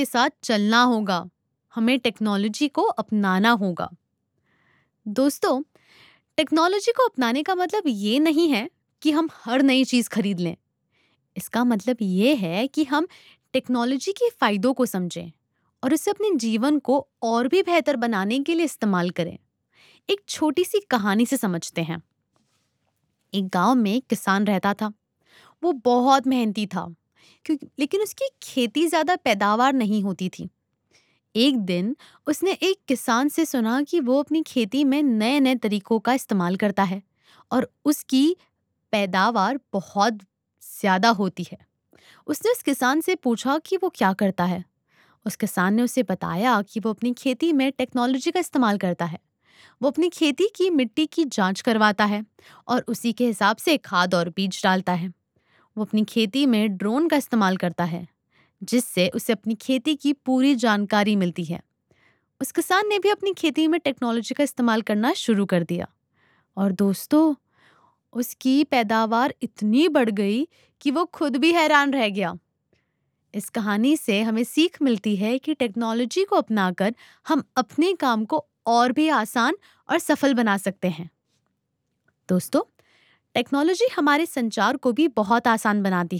के साथ चलना होगा। हमें टेक्नोलॉजी को अपनाना होगा। दोस्तों, टेक्नोलॉजी को अपनाने का मतलब ये नहीं है कि हम हर नई चीज खरीद लें। इसका मतलब ये है कि हम टेक्नोलॉजी के फायदों को समझें और उसे अपने जीवन को और भी बेहतर बनाने के लिए इस्तेमाल करें। एक छोटी सी कहानी से समझते हैं। एक गांव में एक किसान रहता था। वो बहुत मेहनती था, क्योंकि लेकिन उसकी खेती ज्यादा पैदावार नहीं होती थी। एक दिन उसने एक किसान से सुना कि वो अपनी खेती में नए नए तरीकों का इस्तेमाल करता है और उसकी पैदावार बहुत ज्यादा होती है। उसने उस किसान से पूछा कि वो क्या करता है। उस किसान ने उसे बताया कि वो अपनी खेती में टेक्नोलॉजी का इस्तेमाल करता है। वो अपनी खेती की मिट्टी की जांच करवाता है और उसी के हिसाब से खाद और बीज डालता है। वो अपनी खेती में ड्रोन का इस्तेमाल करता है, जिससे उसे अपनी खेती की पूरी जानकारी मिलती है। उस किसान ने भी अपनी खेती में टेक्नोलॉजी का इस्तेमाल करना शुरू कर दिया और दोस्तों, उसकी पैदावार इतनी बढ़ गई कि वो खुद भी हैरान रह गया। इस कहानी से हमें सीख मिलती है कि टेक्नोलॉजी को अपनाकर हम अपने काम को और भी आसान और सफल बना सकते हैं। दोस्तों, टेक्नोलॉजी हमारे संचार को भी बहुत आसान बनाती